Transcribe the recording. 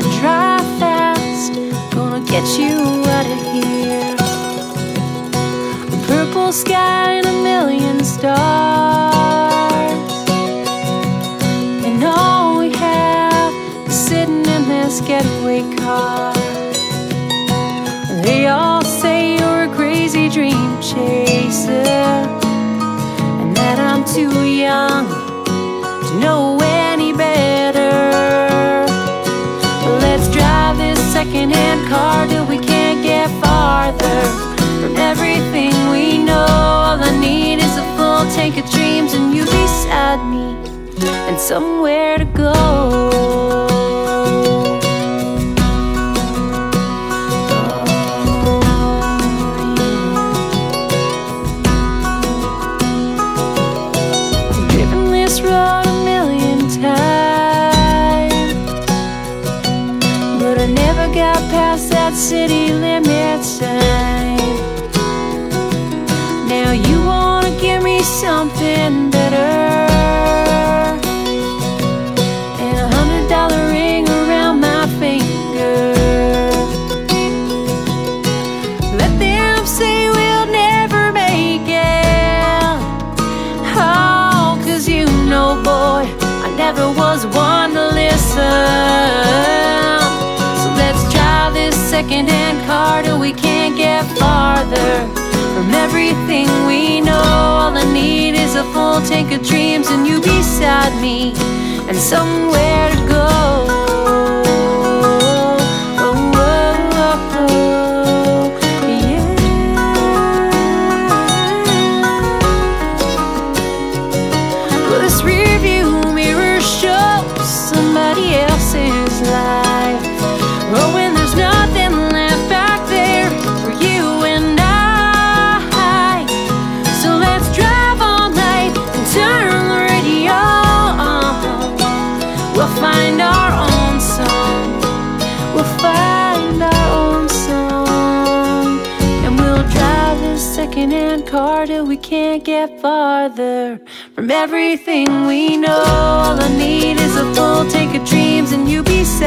drive fast, gonna get you out of here. A purple sky and a million stars, and all we have is sitting in this getaway car. They all say you're a crazy dream chaser, and that I'm too young to know any better. But let's drive this secondhand car till we can't get farther from everything we know. All I need is a full tank of dreams and you beside me and somewhere to go. Road a million times, but I never got past that city limit sign. Now you wanna give me something better, and $100 ring around my finger. Let them say we'll never make it. Oh, you know, boy, I never was one to listen. So let's drive this secondhand car till we can't get farther from everything we know. All I need is a full tank of dreams and you beside me and somewhere to go. Else's life. Oh, when there's nothing left back there for you and I. So let's drive all night and turn the radio on. We'll find our own song. We'll find our own song, and we'll drive this secondhand car till we can't get farther from everything we know. All I need is a full tank of dreams and you beside